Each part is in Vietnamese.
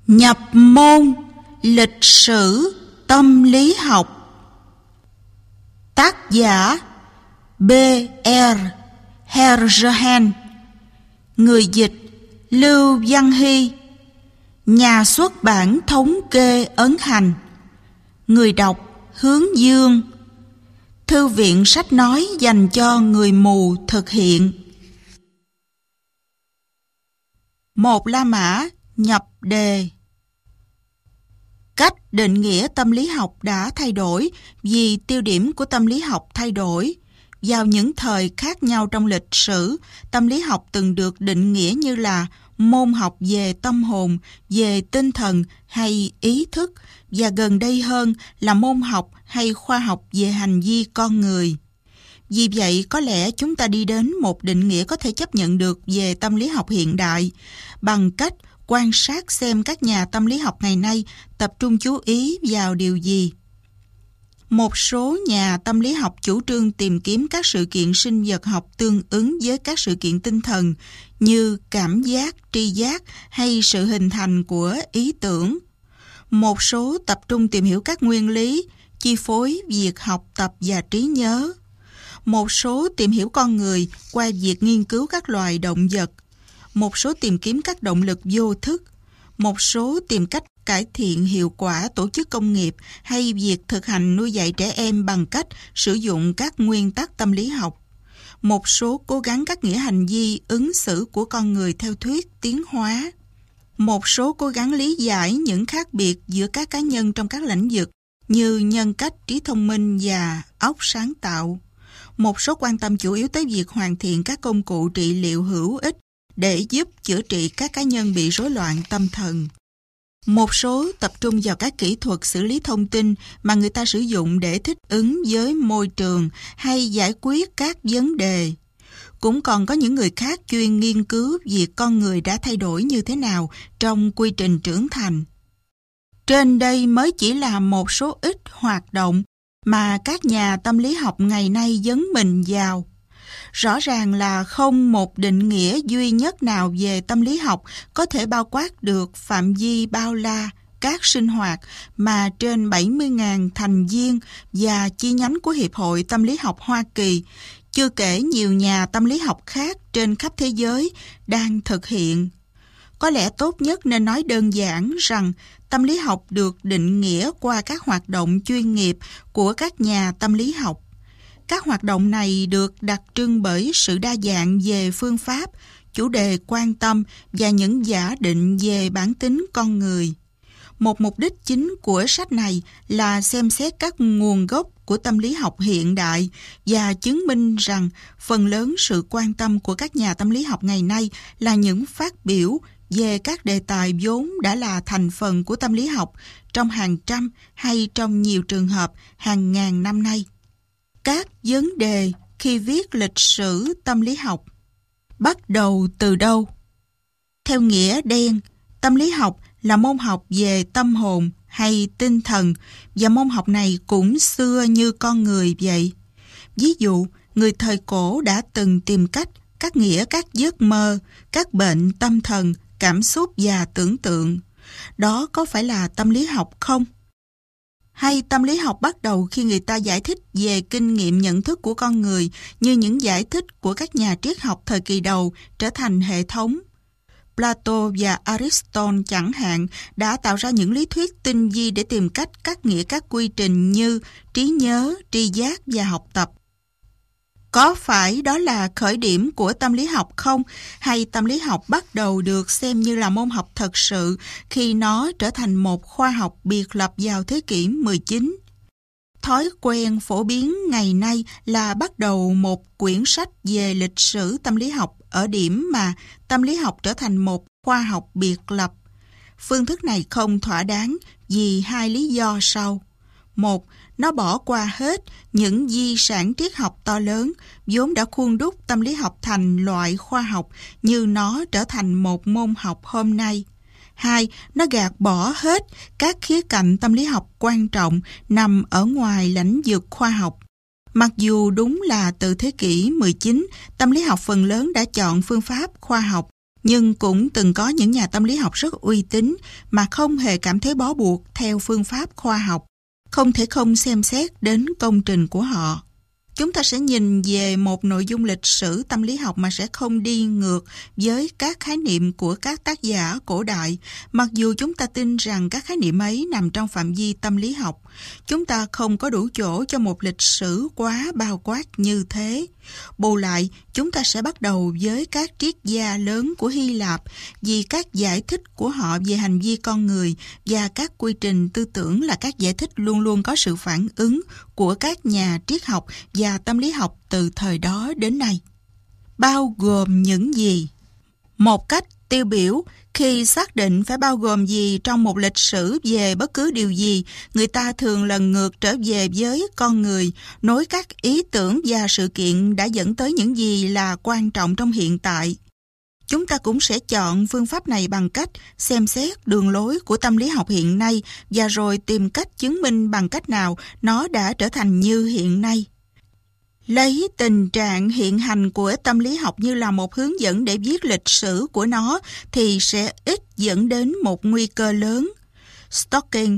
Nhập môn lịch sử tâm lý học. Tác giả B.R. Herrgehen. Người dịch Lưu Văn Hy. Nhà xuất bản Thống kê ấn hành. Người đọc Hướng Dương. Thư viện sách nói dành cho người mù thực hiện. Một La Mã nhập đề. Cách định nghĩa tâm lý học đã thay đổi vì tiêu điểm của tâm lý học thay đổi. Vào những thời khác nhau trong lịch sử, tâm lý học từng được định nghĩa như là môn học về tâm hồn, về tinh thần hay ý thức, và gần đây hơn là môn học hay khoa học về hành vi con người. Vì vậy, có lẽ chúng ta đi đến một định nghĩa có thể chấp nhận được về tâm lý học hiện đại bằng cách quan sát xem các nhà tâm lý học ngày nay tập trung chú ý vào điều gì. Một số nhà tâm lý học chủ trương tìm kiếm các sự kiện sinh vật học tương ứng với các sự kiện tinh thần như cảm giác, tri giác hay sự hình thành của ý tưởng. Một số tập trung tìm hiểu các nguyên lý, chi phối việc học tập và trí nhớ. Một số tìm hiểu con người qua việc nghiên cứu các loài động vật. Một số tìm kiếm các động lực vô thức. Một số tìm cách cải thiện hiệu quả tổ chức công nghiệp hay việc thực hành nuôi dạy trẻ em bằng cách sử dụng các nguyên tắc tâm lý học. Một số cố gắng các nghĩa hành vi ứng xử của con người theo thuyết tiến hóa. Một số cố gắng lý giải những khác biệt giữa các cá nhân trong các lĩnh vực như nhân cách, trí thông minh và óc sáng tạo. Một số quan tâm chủ yếu tới việc hoàn thiện các công cụ trị liệu hữu ích để giúp chữa trị các cá nhân bị rối loạn tâm thần. Một số tập trung vào các kỹ thuật xử lý thông tin mà người ta sử dụng để thích ứng với môi trường hay giải quyết các vấn đề. Cũng còn có những người khác chuyên nghiên cứu việc con người đã thay đổi như thế nào trong quy trình trưởng thành. Trên đây mới chỉ là một số ít hoạt động mà các nhà tâm lý học ngày nay dấn mình vào. Rõ ràng là không một định nghĩa duy nhất nào về tâm lý học có thể bao quát được phạm vi bao la các sinh hoạt mà trên 70.000 thành viên và chi nhánh của Hiệp hội Tâm lý học Hoa Kỳ, chưa kể nhiều nhà tâm lý học khác trên khắp thế giới đang thực hiện. Có lẽ tốt nhất nên nói đơn giản rằng tâm lý học được định nghĩa qua các hoạt động chuyên nghiệp của các nhà tâm lý học. Các hoạt động này được đặc trưng bởi sự đa dạng về phương pháp, chủ đề quan tâm và những giả định về bản tính con người. Một mục đích chính của sách này là xem xét các nguồn gốc của tâm lý học hiện đại và chứng minh rằng phần lớn sự quan tâm của các nhà tâm lý học ngày nay là những phát biểu về các đề tài vốn đã là thành phần của tâm lý học trong hàng trăm hay trong nhiều trường hợp hàng ngàn năm nay. Các vấn đề khi viết lịch sử tâm lý học. Bắt đầu từ đâu? Theo nghĩa đen, tâm lý học là môn học về tâm hồn hay tinh thần, và môn học này cũng xưa như con người vậy. Ví dụ, người thời cổ đã từng tìm cách cắt nghĩa các giấc mơ, các bệnh tâm thần, cảm xúc và tưởng tượng. Đó có phải là tâm lý học không? Hay tâm lý học bắt đầu khi người ta giải thích về kinh nghiệm nhận thức của con người như những giải thích của các nhà triết học thời kỳ đầu trở thành hệ thống? Plato và Aristotle chẳng hạn đã tạo ra những lý thuyết tinh vi để tìm cách cắt nghĩa các quy trình như trí nhớ, tri giác và học tập. Có phải đó là khởi điểm của tâm lý học không? Hay tâm lý học bắt đầu được xem như là môn học thật sự khi nó trở thành một khoa học biệt lập vào thế kỷ 19? Thói quen phổ biến ngày nay là bắt đầu một quyển sách về lịch sử tâm lý học ở điểm mà tâm lý học trở thành một khoa học biệt lập. Phương thức này không thỏa đáng vì hai lý do sau. Một, nó bỏ qua hết những di sản triết học to lớn vốn đã khuôn đúc tâm lý học thành loại khoa học như nó trở thành một môn học hôm nay. Hai, nó gạt bỏ hết các khía cạnh tâm lý học quan trọng nằm ở ngoài lãnh vực khoa học. Mặc dù đúng là từ thế kỷ 19, tâm lý học phần lớn đã chọn phương pháp khoa học Nhưng cũng từng có những nhà tâm lý học rất uy tín mà không hề cảm thấy bó buộc theo phương pháp khoa học, không thể không xem xét đến công trình của họ. Chúng ta sẽ nhìn về một nội dung lịch sử tâm lý học mà sẽ không đi ngược với các khái niệm của các tác giả cổ đại, mặc dù chúng ta tin rằng các khái niệm ấy nằm trong phạm vi tâm lý học. Chúng ta không có đủ chỗ cho một lịch sử quá bao quát như thế. Bù lại, chúng ta sẽ bắt đầu với các triết gia lớn của Hy Lạp vì các giải thích của họ về hành vi con người và các quy trình tư tưởng là các giải thích luôn luôn có sự phản ứng của các nhà triết học và tâm lý học từ thời đó đến nay. Bao gồm những gì? Một cách tiêu biểu, khi xác định phải bao gồm gì trong một lịch sử về bất cứ điều gì, người ta thường lần ngược trở về với con người, nối các ý tưởng và sự kiện đã dẫn tới những gì là quan trọng trong hiện tại. Chúng ta cũng sẽ chọn phương pháp này bằng cách xem xét đường lối của tâm lý học hiện nay và rồi tìm cách chứng minh bằng cách nào nó đã trở thành như hiện nay. Lấy tình trạng hiện hành của tâm lý học như là một hướng dẫn để viết lịch sử của nó thì sẽ ít dẫn đến một nguy cơ lớn. Stocking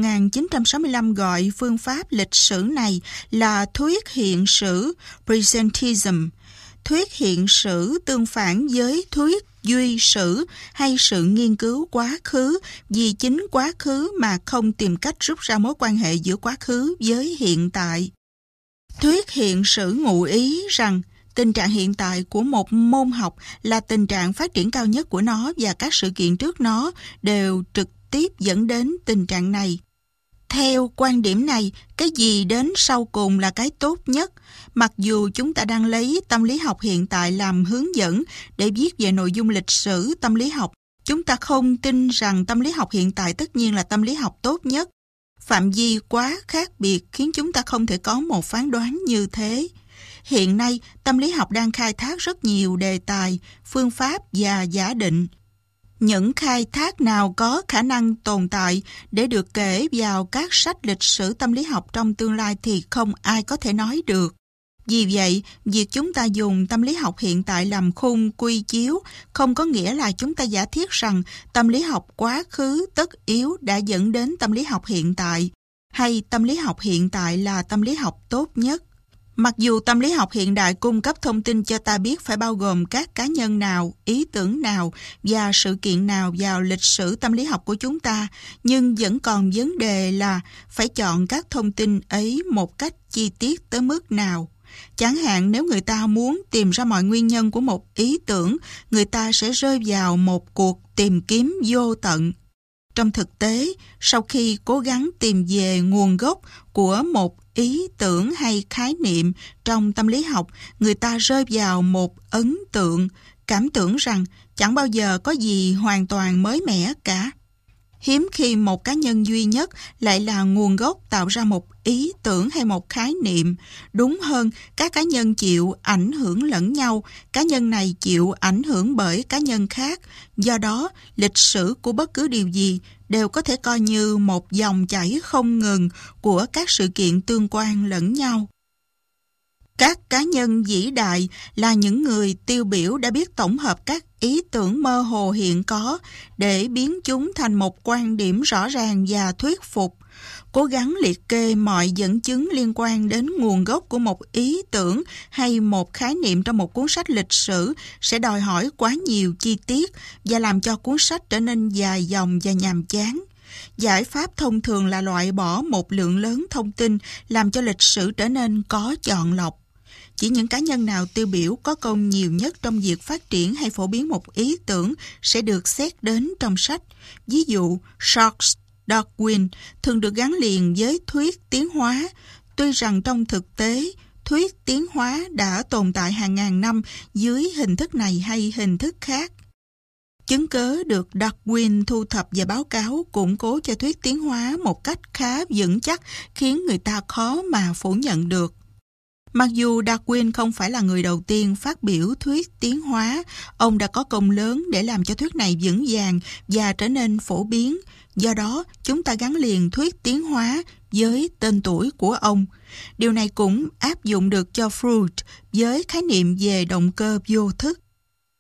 1965 gọi phương pháp lịch sử này là thuyết hiện sử presentism, thuyết hiện sử tương phản với thuyết duy sử hay sự nghiên cứu quá khứ vì chính quá khứ mà không tìm cách rút ra mối quan hệ giữa quá khứ với hiện tại. Thuyết hiện sử ngụ ý rằng tình trạng hiện tại của một môn học là tình trạng phát triển cao nhất của nó và các sự kiện trước nó đều trực tiếp dẫn đến tình trạng này. Theo quan điểm này, cái gì đến sau cùng là cái tốt nhất. Mặc dù chúng ta đang lấy tâm lý học hiện tại làm hướng dẫn để viết về nội dung lịch sử tâm lý học, chúng ta không tin rằng tâm lý học hiện tại tất nhiên là tâm lý học tốt nhất. Phạm vi quá khác biệt khiến chúng ta không thể có một phán đoán như thế. Hiện nay, tâm lý học đang khai thác rất nhiều đề tài, phương pháp và giả định. Những khai thác nào có khả năng tồn tại để được kể vào các sách lịch sử tâm lý học trong tương lai thì không ai có thể nói được. Vì vậy, việc chúng ta dùng tâm lý học hiện tại làm khung quy chiếu không có nghĩa là chúng ta giả thiết rằng tâm lý học quá khứ tất yếu đã dẫn đến tâm lý học hiện tại, hay tâm lý học hiện tại là tâm lý học tốt nhất. Mặc dù tâm lý học hiện đại cung cấp thông tin cho ta biết phải bao gồm các cá nhân nào, ý tưởng nào và sự kiện nào vào lịch sử tâm lý học của chúng ta, nhưng vẫn còn vấn đề là phải chọn các thông tin ấy một cách chi tiết tới mức nào. Chẳng hạn nếu người ta muốn tìm ra mọi nguyên nhân của một ý tưởng, người ta sẽ rơi vào một cuộc tìm kiếm vô tận. Trong thực tế, sau khi cố gắng tìm về nguồn gốc của một ý tưởng hay khái niệm trong tâm lý học, người ta rơi vào một ấn tượng, cảm tưởng rằng chẳng bao giờ có gì hoàn toàn mới mẻ cả. Hiếm khi một cá nhân duy nhất lại là nguồn gốc tạo ra một ý tưởng hay một khái niệm. Đúng hơn, các cá nhân chịu ảnh hưởng lẫn nhau, cá nhân này chịu ảnh hưởng bởi cá nhân khác. Do đó, lịch sử của bất cứ điều gì đều có thể coi như một dòng chảy không ngừng của các sự kiện tương quan lẫn nhau. Các cá nhân vĩ đại là những người tiêu biểu đã biết tổng hợp các ý tưởng mơ hồ hiện có để biến chúng thành một quan điểm rõ ràng và thuyết phục. Cố gắng liệt kê mọi dẫn chứng liên quan đến nguồn gốc của một ý tưởng hay một khái niệm trong một cuốn sách lịch sử sẽ đòi hỏi quá nhiều chi tiết và làm cho cuốn sách trở nên dài dòng và nhàm chán. Giải pháp thông thường là loại bỏ một lượng lớn thông tin làm cho lịch sử trở nên có chọn lọc. Chỉ những cá nhân nào tiêu biểu có công nhiều nhất trong việc phát triển hay phổ biến một ý tưởng sẽ được xét đến trong sách. Ví dụ, Charles Darwin thường được gắn liền với thuyết tiến hóa, tuy rằng trong thực tế, thuyết tiến hóa đã tồn tại hàng ngàn năm dưới hình thức này hay hình thức khác. Chứng cớ được Darwin thu thập và báo cáo củng cố cho thuyết tiến hóa một cách khá vững chắc khiến người ta khó mà phủ nhận được. Mặc dù Darwin không phải là người đầu tiên phát biểu thuyết tiến hóa, ông đã có công lớn để làm cho thuyết này vững vàng và trở nên phổ biến. Do đó, chúng ta gắn liền thuyết tiến hóa với tên tuổi của ông. Điều này cũng áp dụng được cho Freud với khái niệm về động cơ vô thức.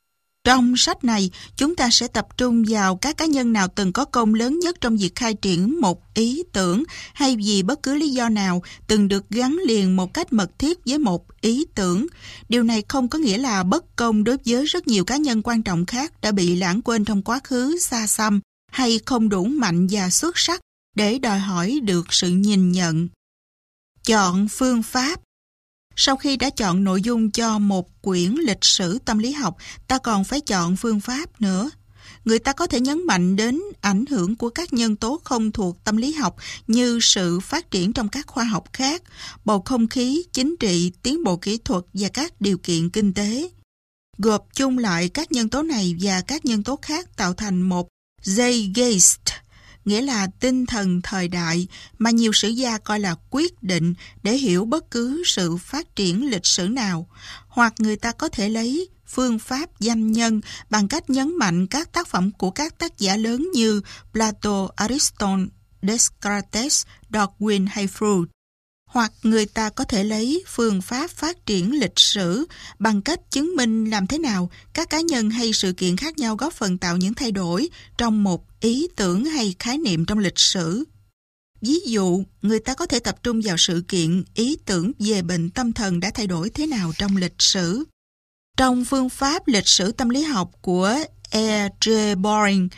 Trong sách này, chúng ta sẽ tập trung vào các cá nhân nào từng có công lớn nhất trong việc khai triển một ý tưởng, hay vì bất cứ lý do nào từng được gắn liền một cách mật thiết với một ý tưởng. Điều này không có nghĩa là bất công đối với rất nhiều cá nhân quan trọng khác đã bị lãng quên trong quá khứ xa xăm, hay không đủ mạnh và xuất sắc để đòi hỏi được sự nhìn nhận. Chọn phương pháp. Sau khi đã chọn nội dung cho một quyển lịch sử tâm lý học, ta còn phải chọn phương pháp nữa. Người ta có thể nhấn mạnh đến ảnh hưởng của các nhân tố không thuộc tâm lý học như sự phát triển trong các khoa học khác, bầu không khí, chính trị, tiến bộ kỹ thuật và các điều kiện kinh tế. Gộp chung lại các nhân tố này và các nhân tố khác tạo thành một Zeitgeist, nghĩa là tinh thần thời đại mà nhiều sử gia coi là quyết định để hiểu bất cứ sự phát triển lịch sử nào. Hoặc người ta có thể lấy phương pháp danh nhân bằng cách nhấn mạnh các tác phẩm của các tác giả lớn như Plato, Aristotle, Descartes, Darwin hay Freud. Hoặc người ta có thể lấy phương pháp phát triển lịch sử bằng cách chứng minh làm thế nào các cá nhân hay sự kiện khác nhau góp phần tạo những thay đổi trong một ý tưởng hay khái niệm trong lịch sử. Ví dụ, người ta có thể tập trung vào sự kiện, ý tưởng về bệnh tâm thần đã thay đổi thế nào trong lịch sử. Trong phương pháp lịch sử tâm lý học của E. J. Boring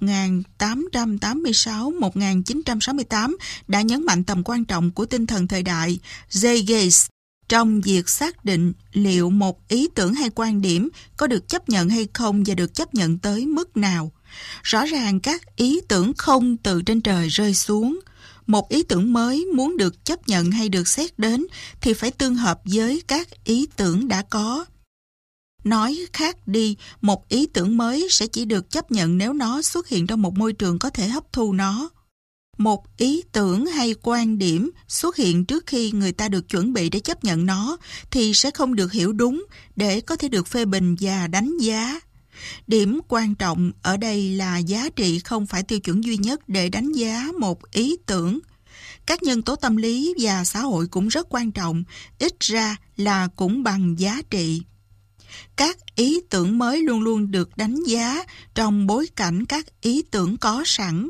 1886-1968 đã nhấn mạnh tầm quan trọng của tinh thần thời đại Zeitgeist trong việc xác định liệu một ý tưởng hay quan điểm có được chấp nhận hay không và được chấp nhận tới mức nào. Rõ ràng các ý tưởng không từ trên trời rơi xuống. Một ý tưởng mới muốn được chấp nhận hay được xét đến thì phải tương hợp với các ý tưởng đã có. Nói khác đi, một ý tưởng mới sẽ chỉ được chấp nhận nếu nó xuất hiện trong một môi trường có thể hấp thu nó. Một ý tưởng hay quan điểm xuất hiện trước khi người ta được chuẩn bị để chấp nhận nó thì sẽ không được hiểu đúng để có thể được phê bình và đánh giá. Điểm quan trọng ở đây là giá trị không phải tiêu chuẩn duy nhất để đánh giá một ý tưởng. Các nhân tố tâm lý và xã hội cũng rất quan trọng, ít ra là cũng bằng giá trị. Các ý tưởng mới luôn luôn được đánh giá trong bối cảnh các ý tưởng có sẵn.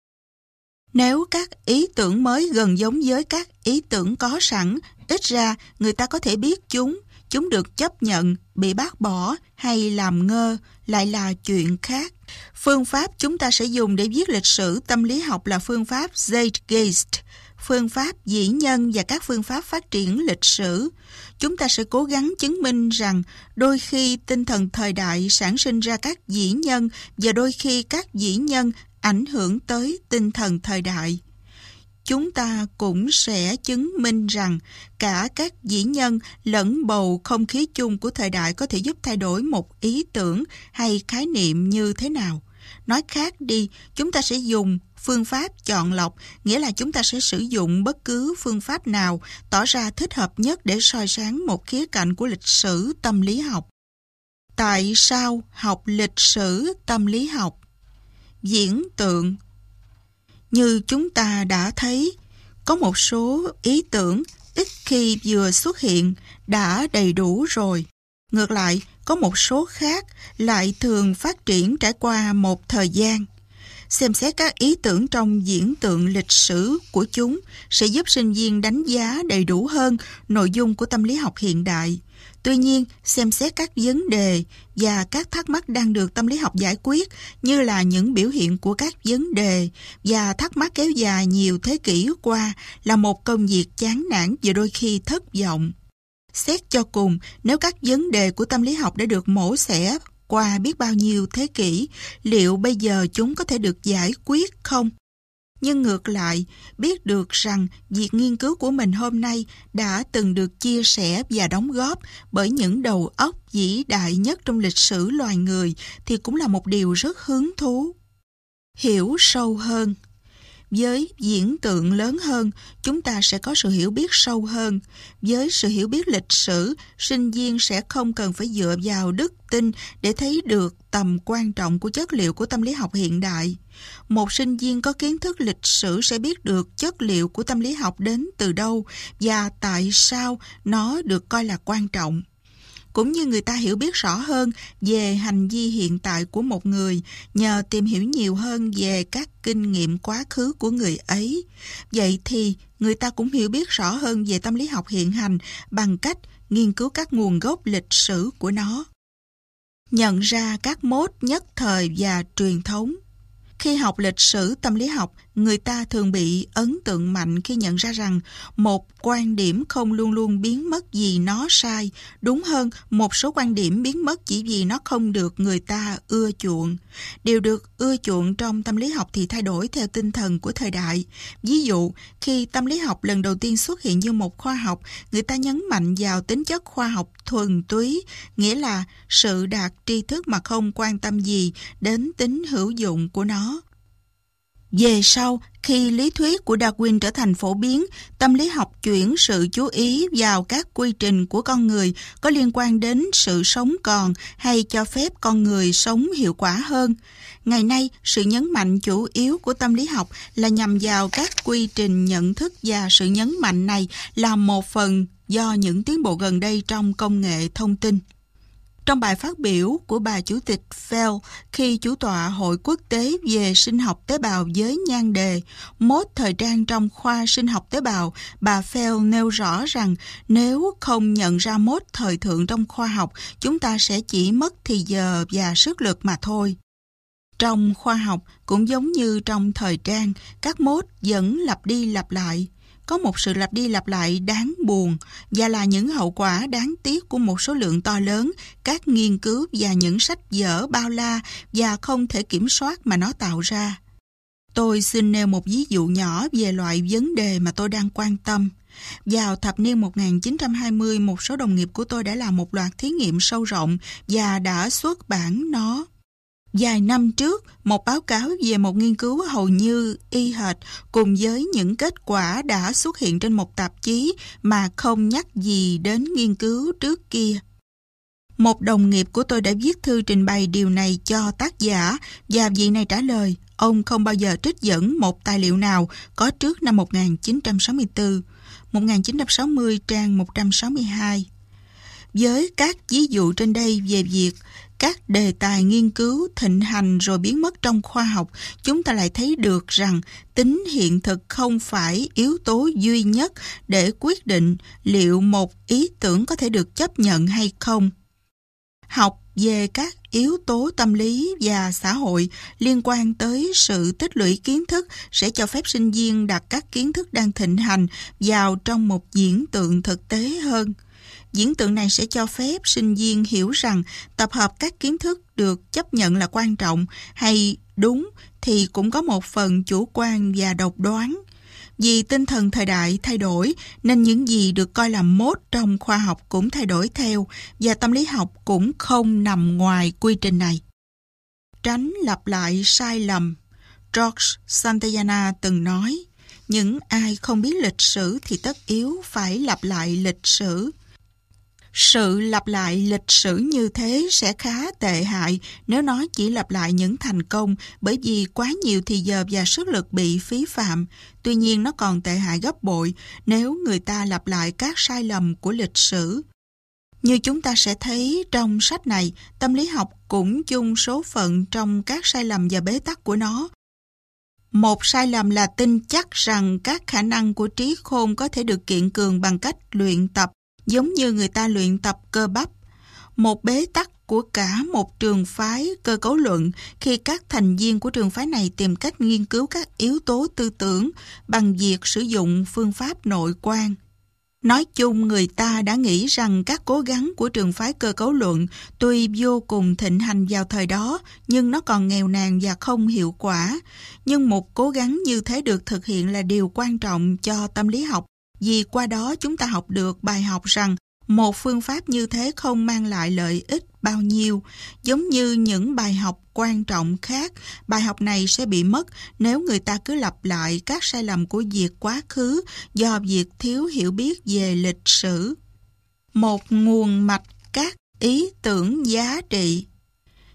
Nếu các ý tưởng mới gần giống với các ý tưởng có sẵn, ít ra người ta có thể biết chúng được chấp nhận, bị bác bỏ hay làm ngơ lại là chuyện khác. Phương pháp chúng ta sẽ dùng để viết lịch sử tâm lý học là phương pháp Zeitgeist, phương pháp dĩ nhân và các phương pháp phát triển lịch sử. Chúng ta sẽ cố gắng chứng minh rằng đôi khi tinh thần thời đại sản sinh ra các dĩ nhân và đôi khi các dĩ nhân ảnh hưởng tới tinh thần thời đại. Chúng ta cũng sẽ chứng minh rằng cả các dĩ nhân lẫn bầu không khí chung của thời đại có thể giúp thay đổi một ý tưởng hay khái niệm như thế nào. Nói khác đi, chúng ta sẽ dùng phương pháp chọn lọc, nghĩa là chúng ta sẽ sử dụng bất cứ phương pháp nào tỏ ra thích hợp nhất để soi sáng một khía cạnh của lịch sử tâm lý học. Tại sao học lịch sử tâm lý học? Diễn tượng. Như chúng ta đã thấy, có một số ý tưởng ít khi vừa xuất hiện đã đầy đủ rồi. Ngược lại, có một số khác lại thường phát triển trải qua một thời gian. Xem xét các ý tưởng trong diễn tượng lịch sử của chúng sẽ giúp sinh viên đánh giá đầy đủ hơn nội dung của tâm lý học hiện đại. Tuy nhiên, xem xét các vấn đề và các thắc mắc đang được tâm lý học giải quyết, như là những biểu hiện của các vấn đề và thắc mắc kéo dài nhiều thế kỷ qua, là một công việc chán nản và đôi khi thất vọng. Xét cho cùng, nếu các vấn đề của tâm lý học đã được mổ xẻ qua biết bao nhiêu thế kỷ, liệu bây giờ chúng có thể được giải quyết không? Nhưng ngược lại, biết được rằng việc nghiên cứu của mình hôm nay đã từng được chia sẻ và đóng góp bởi những đầu óc vĩ đại nhất trong lịch sử loài người thì cũng là một điều rất hứng thú. Hiểu sâu hơn. Với diễn tượng lớn hơn, chúng ta sẽ có sự hiểu biết sâu hơn. Với sự hiểu biết lịch sử, sinh viên sẽ không cần phải dựa vào đức tin để thấy được tầm quan trọng của chất liệu của tâm lý học hiện đại. Một sinh viên có kiến thức lịch sử sẽ biết được chất liệu của tâm lý học đến từ đâu và tại sao nó được coi là quan trọng. cũng như người ta hiểu biết rõ hơn về hành vi hiện tại của một người nhờ tìm hiểu nhiều hơn về các kinh nghiệm quá khứ của người ấy. Vậy thì người ta cũng hiểu biết rõ hơn về tâm lý học hiện hành bằng cách nghiên cứu các nguồn gốc lịch sử của nó. Nhận ra các mốt nhất thời và truyền thống. Khi học lịch sử tâm lý học, người ta thường bị ấn tượng mạnh khi nhận ra rằng một quan điểm không luôn luôn biến mất vì nó sai. Đúng hơn, một số quan điểm biến mất chỉ vì nó không được người ta ưa chuộng. Điều được ưa chuộng trong tâm lý học thì thay đổi theo tinh thần của thời đại. Ví dụ, khi tâm lý học lần đầu tiên xuất hiện như một khoa học, người ta nhấn mạnh vào tính chất khoa học thuần túy, nghĩa là sự đạt tri thức mà không quan tâm gì đến tính hữu dụng của nó. Về sau, khi lý thuyết của Darwin trở thành phổ biến, tâm lý học chuyển sự chú ý vào các quy trình của con người có liên quan đến sự sống còn hay cho phép con người sống hiệu quả hơn. Ngày nay, sự nhấn mạnh chủ yếu của tâm lý học là nhằm vào các quy trình nhận thức, và sự nhấn mạnh này là một phần do những tiến bộ gần đây trong công nghệ thông tin. Trong bài phát biểu của bà Chủ tịch Fell khi chủ tọa Hội Quốc tế về sinh học tế bào với nhan đề Mốt thời trang trong khoa sinh học tế bào, bà Fell nêu rõ rằng nếu không nhận ra mốt thời thượng trong khoa học, chúng ta sẽ chỉ mất thì giờ và sức lực mà thôi. Trong khoa học, cũng giống như trong thời trang, các mốt vẫn lặp đi lặp lại. Có một sự lặp đi lặp lại đáng buồn và là những hậu quả đáng tiếc của một số lượng to lớn các nghiên cứu và những sách vở bao la và không thể kiểm soát mà nó tạo ra. Tôi xin nêu một ví dụ nhỏ về loại vấn đề mà tôi đang quan tâm. Vào thập niên 1920, một số đồng nghiệp của tôi đã làm một loạt thí nghiệm sâu rộng và đã xuất bản nó. Vài năm trước, một báo cáo về một nghiên cứu hầu như y hệt cùng với những kết quả đã xuất hiện trên một tạp chí mà không nhắc gì đến nghiên cứu trước kia. Một đồng nghiệp của tôi đã viết thư trình bày điều này cho tác giả và vị này trả lời ông không bao giờ trích dẫn một tài liệu nào có trước năm 1964, 1960 trang 162. Với các ví dụ trên đây về việc các đề tài nghiên cứu thịnh hành rồi biến mất trong khoa học, chúng ta lại thấy được rằng tính hiện thực không phải yếu tố duy nhất để quyết định liệu một ý tưởng có thể được chấp nhận hay không. Học về các yếu tố tâm lý và xã hội liên quan tới sự tích lũy kiến thức sẽ cho phép sinh viên đặt các kiến thức đang thịnh hành vào trong một diễn tượng thực tế hơn. Diễn tượng này sẽ cho phép sinh viên hiểu rằng tập hợp các kiến thức được chấp nhận là quan trọng hay đúng thì cũng có một phần chủ quan và độc đoán. Vì tinh thần thời đại thay đổi nên những gì được coi là mốt trong khoa học cũng thay đổi theo, và tâm lý học cũng không nằm ngoài quy trình này. Tránh lặp lại sai lầm. George Santayana từng nói, những ai không biết lịch sử thì tất yếu phải lặp lại lịch sử. Sự lặp lại lịch sử như thế sẽ khá tệ hại nếu nó chỉ lặp lại những thành công, bởi vì quá nhiều thì giờ và sức lực bị phí phạm. Tuy nhiên nó còn tệ hại gấp bội nếu người ta lặp lại các sai lầm của lịch sử. Như chúng ta sẽ thấy trong sách này, tâm lý học cũng chung số phận trong các sai lầm và bế tắc của nó. Một sai lầm là tin chắc rằng các khả năng của trí khôn có thể được kiện cường bằng cách luyện tập, giống như người ta luyện tập cơ bắp. Một bế tắc của cả một trường phái cơ cấu luận khi các thành viên của trường phái này tìm cách nghiên cứu các yếu tố tư tưởng bằng việc sử dụng phương pháp nội quan. Nói chung, người ta đã nghĩ rằng các cố gắng của trường phái cơ cấu luận tuy vô cùng thịnh hành vào thời đó, nhưng nó còn nghèo nàn và không hiệu quả. Nhưng một cố gắng như thế được thực hiện là điều quan trọng cho tâm lý học, vì qua đó chúng ta học được bài học rằng một phương pháp như thế không mang lại lợi ích bao nhiêu. Giống như những bài học quan trọng khác, bài học này sẽ bị mất nếu người ta cứ lặp lại các sai lầm của việc quá khứ do việc thiếu hiểu biết về lịch sử. Một nguồn mạch các ý tưởng giá trị.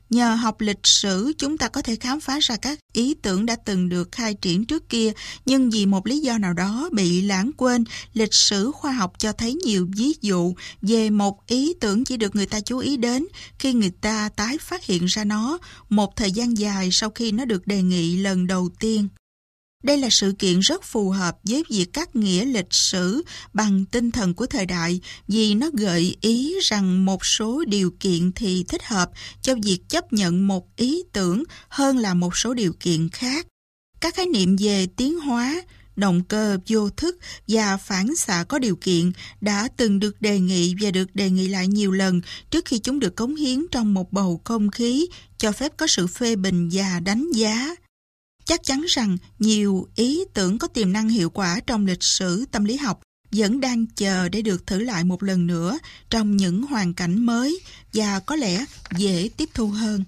Nhờ học lịch sử, chúng ta có thể khám phá ra các ý tưởng đã từng được khai triển trước kia, nhưng vì một lý do nào đó bị lãng quên. Lịch sử khoa học cho thấy nhiều ví dụ về một ý tưởng chỉ được người ta chú ý đến khi người ta tái phát hiện ra nó một thời gian dài sau khi nó được đề nghị lần đầu tiên. Đây là sự kiện rất phù hợp với việc cắt nghĩa lịch sử bằng tinh thần của thời đại, vì nó gợi ý rằng một số điều kiện thì thích hợp cho việc chấp nhận một ý tưởng hơn là một số điều kiện khác. Các khái niệm về tiến hóa, động cơ vô thức và phản xạ có điều kiện đã từng được đề nghị và được đề nghị lại nhiều lần trước khi chúng được cống hiến trong một bầu không khí cho phép có sự phê bình và đánh giá. Chắc chắn rằng nhiều ý tưởng có tiềm năng hiệu quả trong lịch sử tâm lý học vẫn đang chờ để được thử lại một lần nữa trong những hoàn cảnh mới và có lẽ dễ tiếp thu hơn.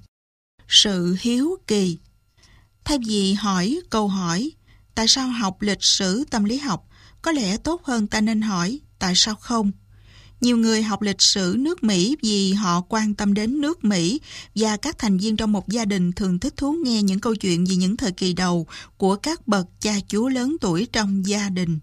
Sự hiếu kỳ. Thay vì hỏi câu hỏi tại sao học lịch sử tâm lý học, có lẽ tốt hơn ta nên hỏi tại sao không. Nhiều người học lịch sử nước Mỹ vì họ quan tâm đến nước Mỹ, và các thành viên trong một gia đình thường thích thú nghe những câu chuyện về những thời kỳ đầu của các bậc cha chú lớn tuổi trong gia đình.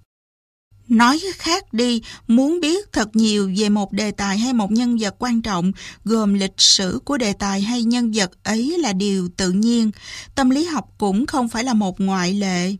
Nói khác đi, muốn biết thật nhiều về một đề tài hay một nhân vật quan trọng, gồm lịch sử của đề tài hay nhân vật ấy là điều tự nhiên. Tâm lý học cũng không phải là một ngoại lệ.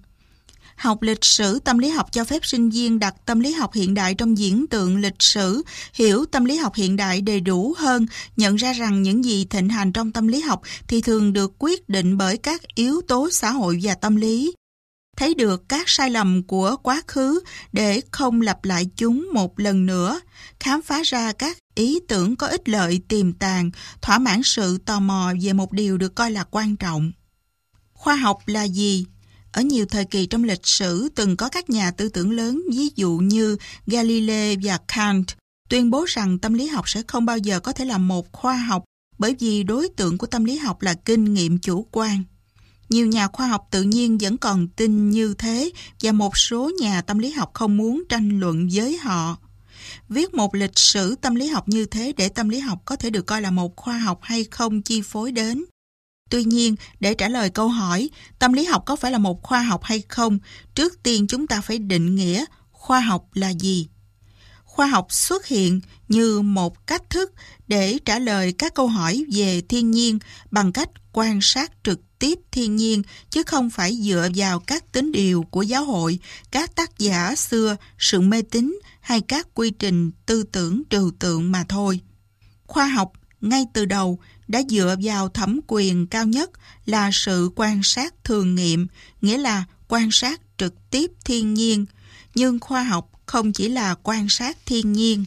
Học lịch sử tâm lý học cho phép sinh viên đặt tâm lý học hiện đại trong diễn tượng lịch sử, hiểu tâm lý học hiện đại đầy đủ hơn, nhận ra rằng những gì thịnh hành trong tâm lý học thì thường được quyết định bởi các yếu tố xã hội và tâm lý. Thấy được các sai lầm của quá khứ để không lặp lại chúng một lần nữa, khám phá ra các ý tưởng có ích lợi tiềm tàng, thỏa mãn sự tò mò về một điều được coi là quan trọng. Khoa học là gì? Ở nhiều thời kỳ trong lịch sử từng có các nhà tư tưởng lớn, ví dụ như Galilei và Kant, tuyên bố rằng tâm lý học sẽ không bao giờ có thể là một khoa học bởi vì đối tượng của tâm lý học là kinh nghiệm chủ quan. Nhiều nhà khoa học tự nhiên vẫn còn tin như thế và một số nhà tâm lý học không muốn tranh luận với họ. Viết một lịch sử tâm lý học như thế để tâm lý học có thể được coi là một khoa học hay không chi phối đến. Tuy nhiên, để trả lời câu hỏi tâm lý học có phải là một khoa học hay không, trước tiên chúng ta phải định nghĩa khoa học là gì. Khoa học xuất hiện như một cách thức để trả lời các câu hỏi về thiên nhiên bằng cách quan sát trực tiếp thiên nhiên, chứ không phải dựa vào các tín điều của giáo hội, các tác giả xưa, sự mê tín hay các quy trình tư tưởng trừu tượng mà thôi. Khoa học ngay từ đầu đã dựa vào thẩm quyền cao nhất là sự quan sát thường nghiệm, nghĩa là quan sát trực tiếp thiên nhiên. Nhưng khoa học không chỉ là quan sát thiên nhiên.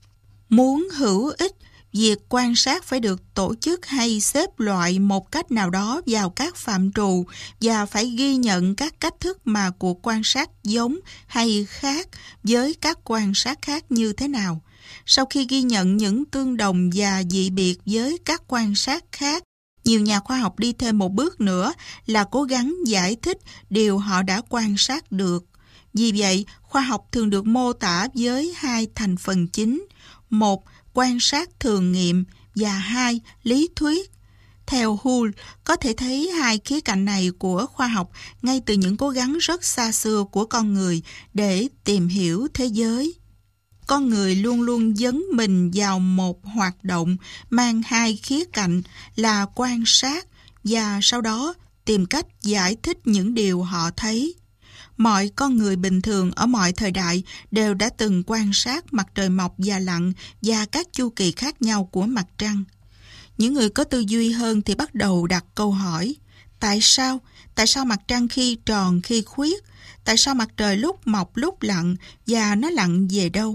Muốn hữu ích, việc quan sát phải được tổ chức hay xếp loại một cách nào đó vào các phạm trù và phải ghi nhận các cách thức mà cuộc quan sát giống hay khác với các quan sát khác như thế nào. Sau khi ghi nhận những tương đồng và dị biệt với các quan sát khác, nhiều nhà khoa học đi thêm một bước nữa là cố gắng giải thích điều họ đã quan sát được. Vì vậy, khoa học thường được mô tả với hai thành phần chính: một, quan sát thường nghiệm và hai, lý thuyết. Theo Hull, có thể thấy hai khía cạnh này của khoa học ngay từ những cố gắng rất xa xưa của con người để tìm hiểu thế giới. Con người luôn luôn dấn mình vào một hoạt động mang hai khía cạnh là quan sát và sau đó tìm cách giải thích những điều họ thấy. Mọi con người bình thường ở mọi thời đại đều đã từng quan sát mặt trời mọc và lặn và các chu kỳ khác nhau của mặt trăng. Những người có tư duy hơn thì bắt đầu đặt câu hỏi: tại sao? Tại sao mặt trăng khi tròn khi khuyết? Tại sao mặt trời lúc mọc lúc lặn và nó lặn về đâu?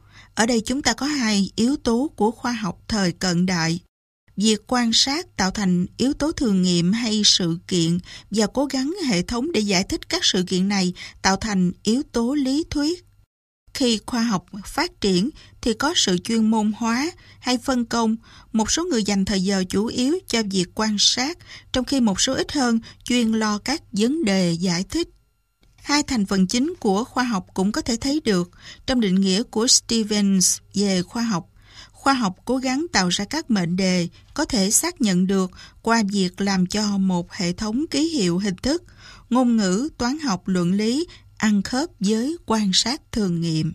Ở đây chúng ta có hai yếu tố của khoa học thời cận đại. Việc quan sát tạo thành yếu tố thường nghiệm hay sự kiện và cố gắng hệ thống để giải thích các sự kiện này tạo thành yếu tố lý thuyết. Khi khoa học phát triển thì có sự chuyên môn hóa hay phân công, một số người dành thời giờ chủ yếu cho việc quan sát, trong khi một số ít hơn chuyên lo các vấn đề giải thích. Hai thành phần chính của khoa học cũng có thể thấy được trong định nghĩa của Stevens về khoa học. khoa học cố gắng tạo ra các mệnh đề có thể xác nhận được qua việc làm cho một hệ thống ký hiệu hình thức, ngôn ngữ, toán học, luận lý ăn khớp với quan sát thường nghiệm.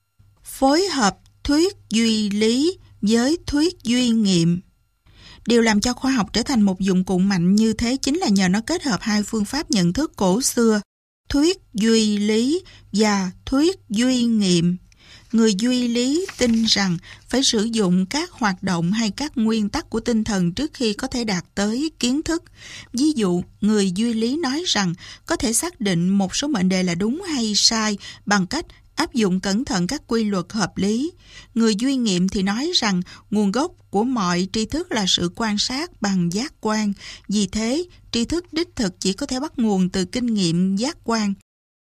Phối hợp thuyết duy lý với thuyết duy nghiệm. Điều làm cho khoa học trở thành một dụng cụ mạnh như thế chính là nhờ nó kết hợp hai phương pháp nhận thức cổ xưa, thuyết duy lý và thuyết duy nghiệm. Người duy lý tin rằng phải sử dụng các hoạt động hay các nguyên tắc của tinh thần trước khi có thể đạt tới kiến thức. Ví dụ, người duy lý nói rằng có thể xác định một số mệnh đề là đúng hay sai bằng cách áp dụng cẩn thận các quy luật hợp lý. Người duy nghiệm thì nói rằng nguồn gốc của mọi tri thức là sự quan sát bằng giác quan. Vì thế, tri thức đích thực chỉ có thể bắt nguồn từ kinh nghiệm giác quan.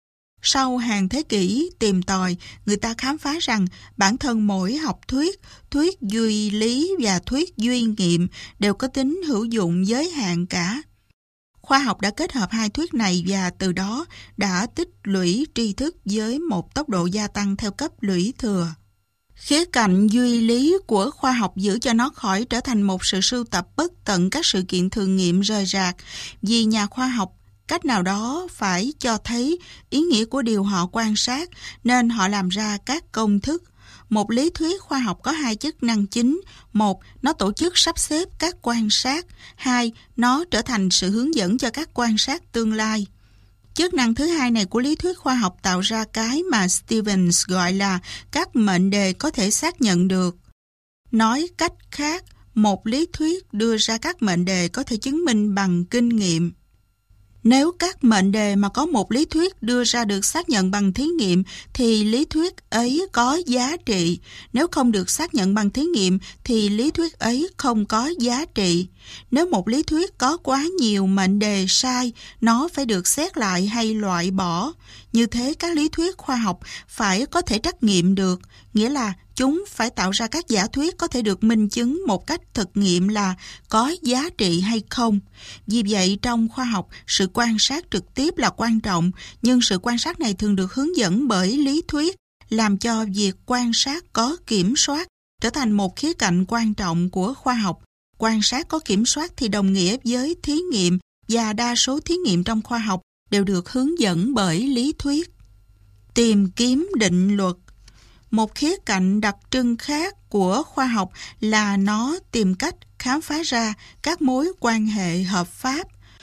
Sau hàng thế kỷ tìm tòi, người ta khám phá rằng bản thân mỗi học thuyết, thuyết duy lý và thuyết duy nghiệm đều có tính hữu dụng giới hạn cả. Khoa học đã kết hợp hai thuyết này và từ đó đã tích lũy tri thức với một tốc độ gia tăng theo cấp lũy thừa. Khía cạnh duy lý của khoa học giữ cho nó khỏi trở thành một sự sưu tập bất tận các sự kiện thường nghiệm rời rạc, vì nhà khoa học cách nào đó phải cho thấy ý nghĩa của điều họ quan sát, nên họ làm ra các công thức. Một lý thuyết khoa học có hai chức năng chính. Một, nó tổ chức sắp xếp các quan sát. Hai, nó trở thành sự hướng dẫn cho các quan sát tương lai. Chức năng thứ hai này của lý thuyết khoa học tạo ra cái mà Stevens gọi là các mệnh đề có thể xác nhận được. Nói cách khác, một lý thuyết đưa ra các mệnh đề có thể chứng minh bằng kinh nghiệm. Nếu các mệnh đề mà có một lý thuyết đưa ra được xác nhận bằng thí nghiệm thì lý thuyết ấy có giá trị. Nếu không được xác nhận bằng thí nghiệm thì lý thuyết ấy không có giá trị. Nếu một lý thuyết có quá nhiều mệnh đề sai, nó phải được xét lại hay loại bỏ. Như thế các lý thuyết khoa học phải có thể trắc nghiệm được, nghĩa là chúng phải tạo ra các giả thuyết có thể được minh chứng một cách thực nghiệm là có giá trị hay không. Vì vậy, trong khoa học, sự quan sát trực tiếp là quan trọng, nhưng sự quan sát này thường được hướng dẫn bởi lý thuyết, làm cho việc quan sát có kiểm soát trở thành một khía cạnh quan trọng của khoa học. Quan sát có kiểm soát thì đồng nghĩa với thí nghiệm, và đa số thí nghiệm trong khoa học đều được hướng dẫn bởi lý thuyết. Tìm kiếm định luật. Một khía cạnh đặc trưng khác của khoa học là nó tìm cách khám phá ra các mối quan hệ hợp pháp.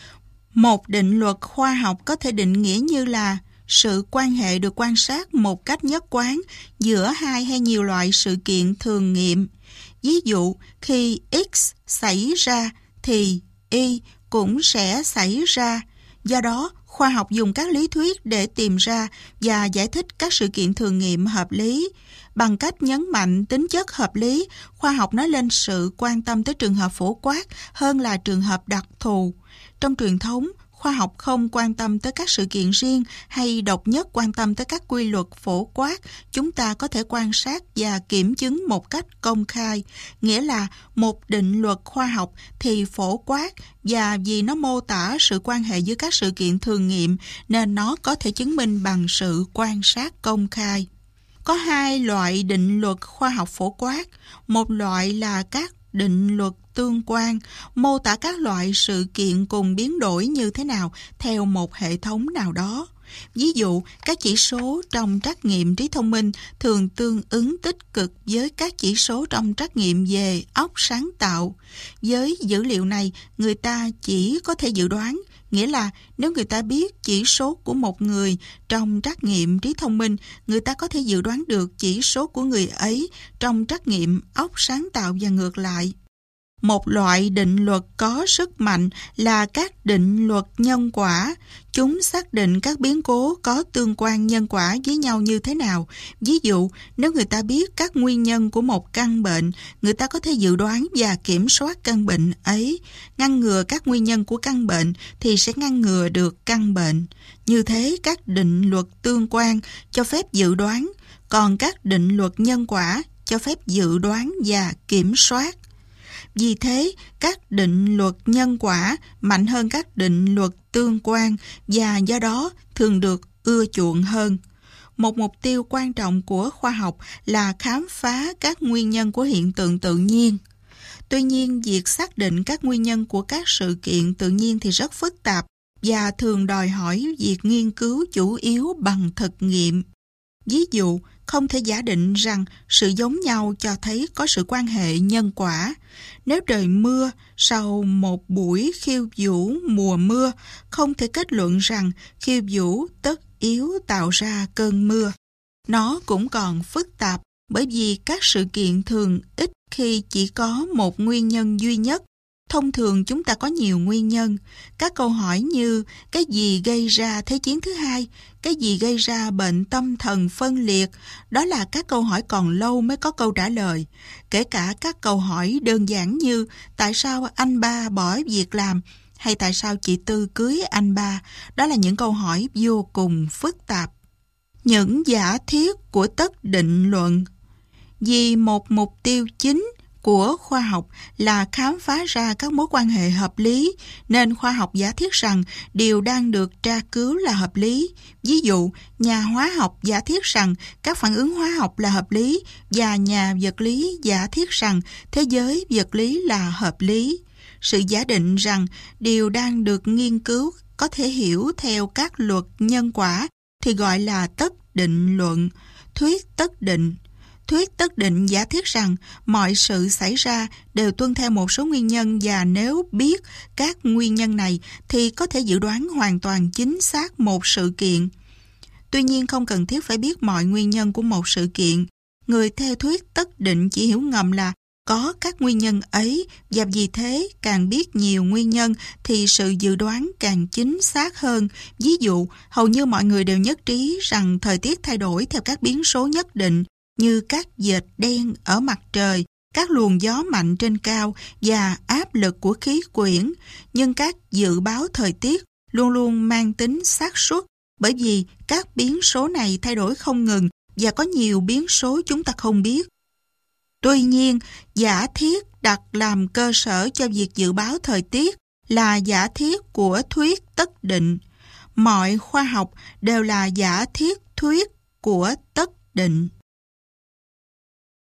Một định luật khoa học có thể định nghĩa như là sự quan hệ được quan sát một cách nhất quán giữa hai hay nhiều loại sự kiện thường nghiệm. Ví dụ, khi X xảy ra thì Y cũng sẽ xảy ra. Do đó, khoa học dùng các lý thuyết để tìm ra và giải thích các sự kiện thường nghiệm hợp lý. Bằng cách nhấn mạnh tính chất hợp lý, khoa học nói lên sự quan tâm tới trường hợp phổ quát hơn là trường hợp đặc thù. Trong truyền thống, khoa học không quan tâm tới các sự kiện riêng hay độc nhất quan tâm tới các quy luật phổ quát. Chúng ta có thể quan sát và kiểm chứng một cách công khai, nghĩa là một định luật khoa học thì phổ quát, và vì nó mô tả sự quan hệ giữa các sự kiện thường nghiệm nên nó có thể chứng minh bằng sự quan sát công khai. Có hai loại định luật khoa học phổ quát. Một loại là các định luật tương quan, mô tả các loại sự kiện cùng biến đổi như thế nào theo một hệ thống nào đó. Ví dụ, các chỉ số trong trắc nghiệm trí thông minh thường tương ứng tích cực với các chỉ số trong trắc nghiệm về óc sáng tạo. Với dữ liệu này, người ta chỉ có thể dự đoán, nghĩa là nếu người ta biết chỉ số của một người trong trắc nghiệm trí thông minh, người ta có thể dự đoán được chỉ số của người ấy trong trắc nghiệm óc sáng tạo và ngược lại. Một loại định luật có sức mạnh là các định luật nhân quả. Chúng xác định các biến cố có tương quan nhân quả với nhau như thế nào. Ví dụ, nếu người ta biết các nguyên nhân của một căn bệnh, người ta có thể dự đoán và kiểm soát căn bệnh ấy. Ngăn ngừa các nguyên nhân của căn bệnh thì sẽ ngăn ngừa được căn bệnh. Như thế, các định luật tương quan cho phép dự đoán, còn các định luật nhân quả cho phép dự đoán và kiểm soát. Vì thế, các định luật nhân quả mạnh hơn các định luật tương quan và do đó thường được ưa chuộng hơn. một mục tiêu quan trọng của khoa học là khám phá các nguyên nhân của hiện tượng tự nhiên. Tuy nhiên, việc xác định các nguyên nhân của các sự kiện tự nhiên thì rất phức tạp và thường đòi hỏi việc nghiên cứu chủ yếu bằng thực nghiệm. Ví dụ, không thể giả định rằng sự giống nhau cho thấy có sự quan hệ nhân quả. Nếu trời mưa sau một buổi khiêu vũ mùa mưa, không thể kết luận rằng khiêu vũ tất yếu tạo ra cơn mưa. Nó cũng còn phức tạp bởi vì các sự kiện thường ít khi chỉ có một nguyên nhân duy nhất. Thông thường chúng ta có nhiều nguyên nhân. Các câu hỏi như cái gì gây ra Thế chiến thứ hai, cái gì gây ra bệnh tâm thần phân liệt, đó là các câu hỏi còn lâu mới có câu trả lời. Kể cả các câu hỏi đơn giản như tại sao anh ba bỏ việc làm hay tại sao chị Tư cưới anh ba, đó là những câu hỏi vô cùng phức tạp. Những giả thiết của tất định luận. Vì một mục tiêu chính của khoa học là khám phá ra các mối quan hệ hợp lý, nên khoa học giả thiết rằng điều đang được tra cứu là hợp lý. Ví dụ, nhà hóa học giả thiết rằng các phản ứng hóa học là hợp lý và nhà vật lý giả thiết rằng thế giới vật lý là hợp lý. Sự giả định rằng điều đang được nghiên cứu có thể hiểu theo các luật nhân quả thì gọi là tất định luận, thuyết tất định. Thuyết tất định giả thiết rằng mọi sự xảy ra đều tuân theo một số nguyên nhân và nếu biết các nguyên nhân này thì có thể dự đoán hoàn toàn chính xác một sự kiện. Tuy nhiên không cần thiết phải biết mọi nguyên nhân của một sự kiện. Người theo thuyết tất định chỉ hiểu ngầm là có các nguyên nhân ấy và vì thế càng biết nhiều nguyên nhân thì sự dự đoán càng chính xác hơn. Ví dụ, hầu như mọi người đều nhất trí rằng thời tiết thay đổi theo các biến số nhất định như các vệt đen ở mặt trời, các luồng gió mạnh trên cao và áp lực của khí quyển. Nhưng các dự báo thời tiết luôn luôn mang tính xác suất bởi vì các biến số này thay đổi không ngừng và có nhiều biến số chúng ta không biết. Tuy nhiên, giả thiết đặt làm cơ sở cho việc dự báo thời tiết là giả thiết của thuyết tất định. Mọi khoa học đều là giả thiết thuyết của tất định.